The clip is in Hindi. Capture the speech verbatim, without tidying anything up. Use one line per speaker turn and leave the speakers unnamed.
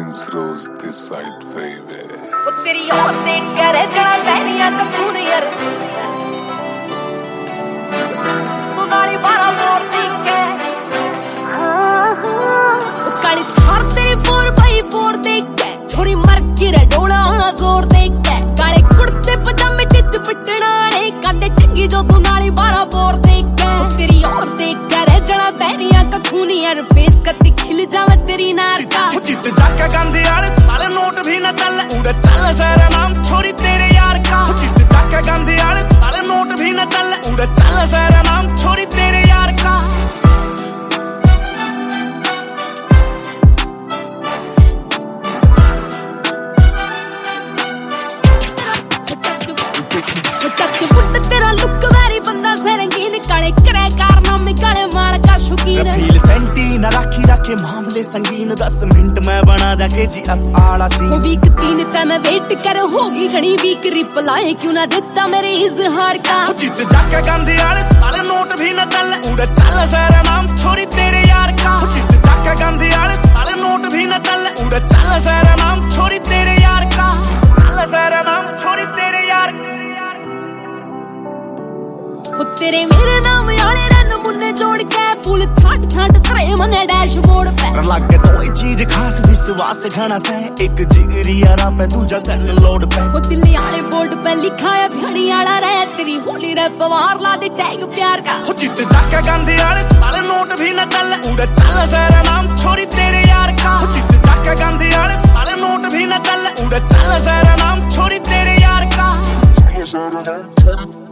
Prince Rose this side baby
वो तेरी और देख के रह जड़ा बहनिया कपूर यार तू नाली बारा मोर देख के वो काली थार तेरी फोर बाई फोर देख के छोरी मर के रे डोला होना जोर देख के काले कुर्ते पजामे टिच पिटनाले कांदे टिंगी जो तू नाली बारा बोर देख के तेरी और देख के रह जड़ा बहनिया कपूर यार फेस कत्ती खिल जावे तेरी नार का
जित जाके गांधी वाले साले नोट भी न चल उड़े चल सारा नाम छोरी तेरे यार का जित जाके गांधी वाले साले नोट भी न चल उड़े चल सारा नाम छोरी तेरे यार का तेरा लुक वेरी बंदा से रंगीन काले करे कारनामे काले माल का शौकीन रफील सेंटी न राखी रखे मामले संगीन दस मिनट में बना दा के जी एफ आला सीन वो वीक तीन ते मैं वेट कर होगी घणी वीक रिप्लाई क्यों ना देता मेरे इजहार का जित जाके गांधी वाले साले नोट भी न चल उड़े चल सारा नाम छोरी तेरे यार का जित जाके गांधी वाले साले नोट भी न चल उड़े चल सारा नाम छोरी तेरे यार का चल सारा नाम छोरी तेरे यार वो तेरे मेरे नाम वाले रन मुन्ने जोड़ के फूल छाट छाट करे मने डैशबोर्ड पे लगे तो ये चीज खास विश्वास घना से एक जिगरी यारा पे तू जगन लोड पे वो दिल्ली वाले बोर्ड पे लिखा है भड़ी वाला रे तेरी होली रे पवार ला दे टैग प्यार का जित जाके गांधी वाले साले नोट भी न चल उड़े चल सारा नाम छोरी तेरे यार का जित जाके गांधी वाले साले नोट भी न चल उड़े चल सारा नाम छोरी तेरे यार का